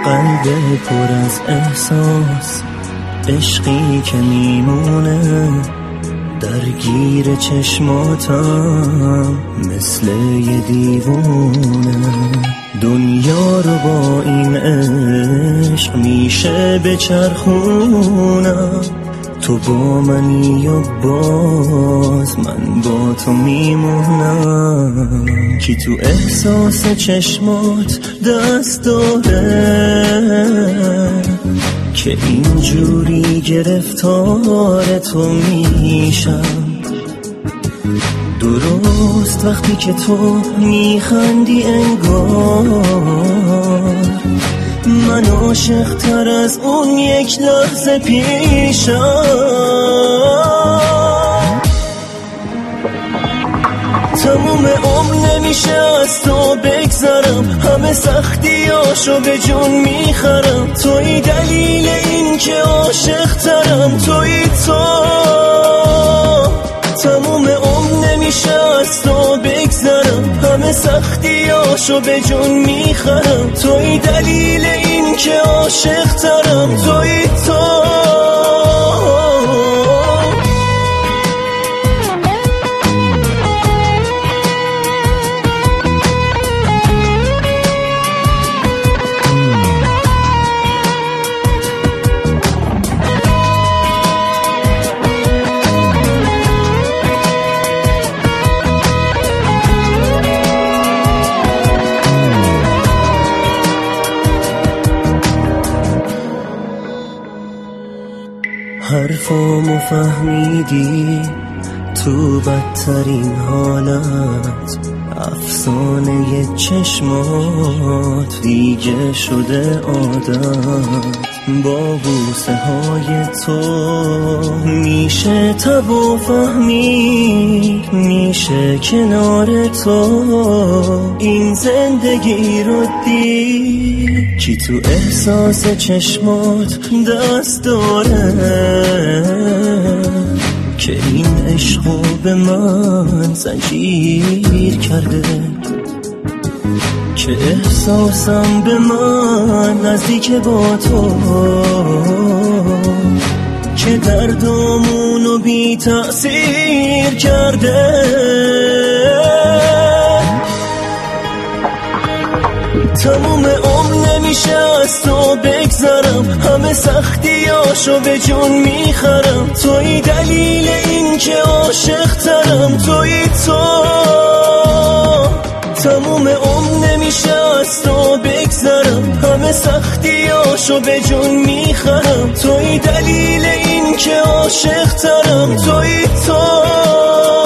قلب پر از احساس، عشقی که میمونه درگیر چشماتم مثل یه دیوونه. دنیا رو با این عشق میشه بچرخونم، تو با منی و باز من با تو میمونم. کی تو احساس چشمات دست داره که اینجوری گرفتار تو میشم؟ درست وقتی که تو میخندی انگار من عاشق تر از اون یک لحظه پیشم. تموم عمر نمیشه از تو بگذرم، همه سختیاشو به جون میخرم. توی دلیل این که عاشق ترم، توی تو. تموم عمر نمیشه از تو بگذرم، همه سختیاشو به جون میخرم. توی دلیل این که عاشق ترم، توی تو. حرفامو فهمیدی تو بدترین حالت، افسانه چشمات دیگه شده عادت. با بوسه های تو میشه تب و فهمید، میشه کنار تو این زندگی رو دید. کی تو احساس چشمات دست داره که این عشقو به من زنجیر کرده، که احساسم به من نزدیک با تو، که دردامونو بی تأثیر کرده. تموم عمر نمیشه از تو بگذرم، همه سختیاشو به جون میخرم. توی دلیل این که عاشق ترم، توی تو. تموم عمر نمیشه از تو بگذرم، همه سختیاشو به جون میخرم. توی دلیل این که عاشق ترم، توی تو.